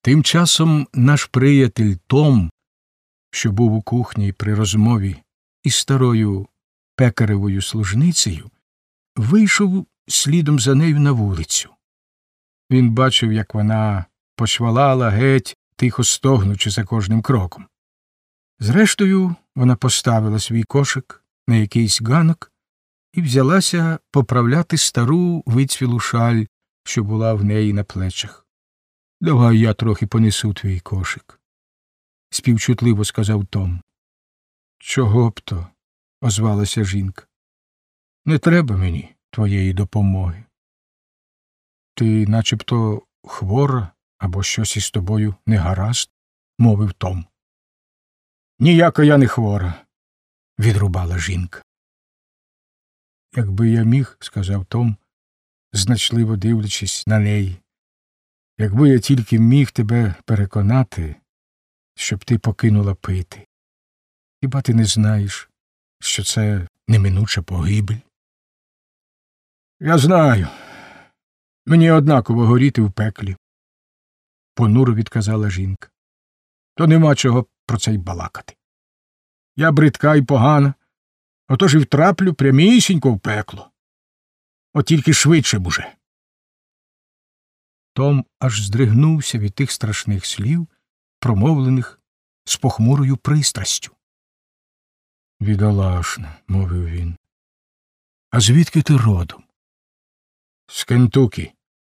Тим часом наш приятель Том, що був у кухні при розмові із старою пекаревою служницею, вийшов слідом за нею на вулицю. Він бачив, як вона почвалала геть, тихо стогнучи за кожним кроком. Зрештою, вона поставила свій кошик на якийсь ганок і взялася поправляти стару вицвілу шаль, що була в неї на плечах. «Давай я трохи понесу твій кошик», – співчутливо сказав Том. «Чого б то?» – озвалася жінка. «Не треба мені твоєї допомоги. Ти начебто хвора або щось із тобою не гаразд», – мовив Том. «Ніяка я не хвора», – відрубала жінка. «Якби я міг», – сказав Том, значливо дивлячись на неї, «якби я тільки міг тебе переконати, щоб ти покинула пити. Хіба ти не знаєш, що це неминуча погибель?» «Я знаю. Мені однаково горіти в пеклі», – понуро відказала жінка. «То нема чого про це й балакати. Я бридка й погана, отож і втраплю прямісінько в пекло. От тільки швидше б уже». Том аж здригнувся від тих страшних слів, промовлених з похмурою пристрастю. «Бідолашна», – мовив він. «А звідки ти родом?» «З Кентукі.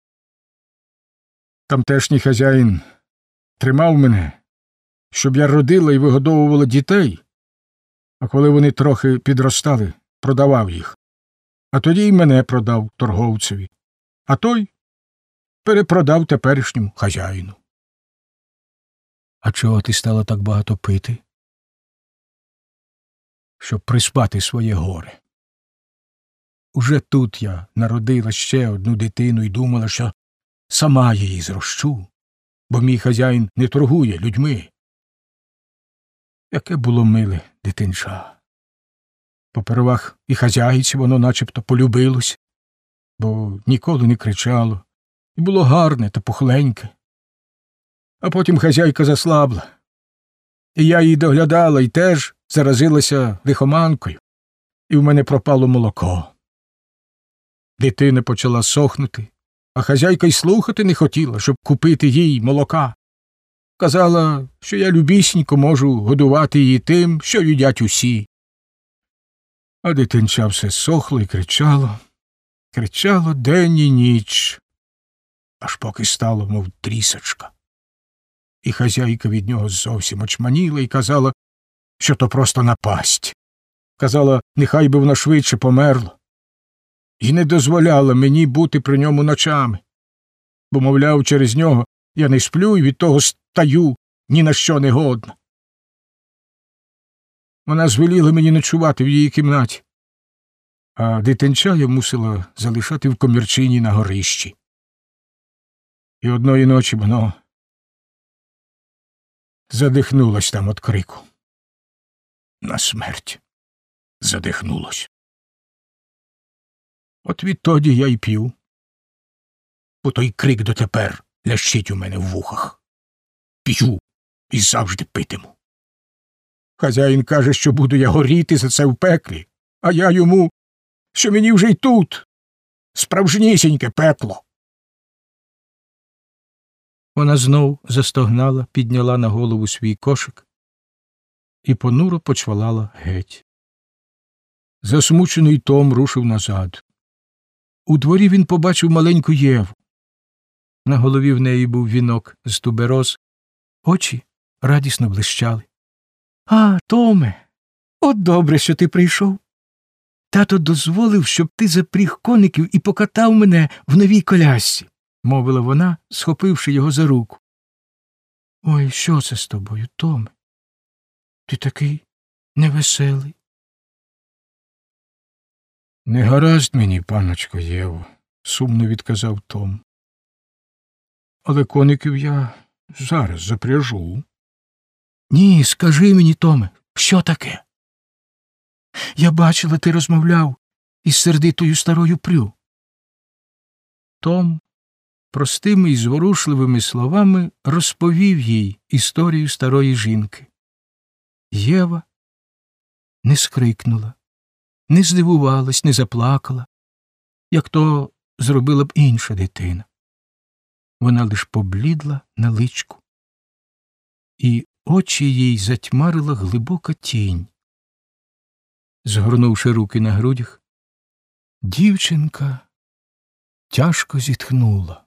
Тамтешній хазяїн тримав мене, щоб я родила і вигодовувала дітей, а коли вони трохи підростали, продавав їх. А тоді й мене продав торговцеві, а той перепродав теперішньому хазяїну». «А чого ти стала так багато пити?» «Щоб приспати своє горе. Уже тут я народила ще одну дитину і думала, що сама її зрощу, бо мій хазяїн не торгує людьми. Яке було миле дитинча. Попервах і хазяїці воно начебто полюбилось, бо ніколи не кричало, і було гарне та пухленьке. А потім хазяйка заслабла, і я її доглядала і теж заразилася лихоманкою, і в мене пропало молоко. Дитина почала сохнути, а хазяйка й слухати не хотіла, щоб купити їй молока. Казала, що я любісінько можу годувати її тим, що їдять усі. А дитинча все сохло і кричало день і ніч, аж поки стало, мов трісочка. І хазяйка від нього зовсім очманіла і казала, що то просто напасть. Казала, нехай би воно швидше померло. І не дозволяла мені бути при ньому ночами, бо, мовляв, через нього я не сплю і від того стаю ні на що не годна. Вона звеліла мені ночувати в її кімнаті, а дитинча я мусила залишати в комірчині на горищі. І одної ночі воно задихнулось там від крику. На смерть задихнулось. От відтоді я й п'ю, бо той крик дотепер лящить у мене в вухах. П'ю і завжди питиму. Хазяїн каже, що буду я горіти за це в пеклі, а я йому, що мені вже й тут справжнісіньке пекло. Вона знов застогнала, підняла на голову свій кошик і понуро почвалала геть. Засмучений Том рушив назад. У дворі він побачив маленьку Єву. На голові в неї був вінок з тубероз, очі радісно блищали. «А, Томе, от добре, що ти прийшов. Тато дозволив, щоб ти запріг коників і покатав мене в новій колясці», – мовила вона, схопивши його за руку. «Ой, що це з тобою, Томе? Ти такий невеселий». «Не гаразд мені, паночко Єво», – сумно відказав Том. «Але коників я зараз запряжу». «Ні, скажи мені, Томе, що таке? Я бачила, ти розмовляв із сердитою старою Прю». Том простими й зворушливими словами розповів їй історію старої жінки. Єва не скрикнула, не здивувалась, не заплакала, як то зробила б інша дитина. Вона лиш поблідла на личку, і очі їй затьмарила глибока тінь. Згорнувши руки на грудях, дівчинка тяжко зітхнула.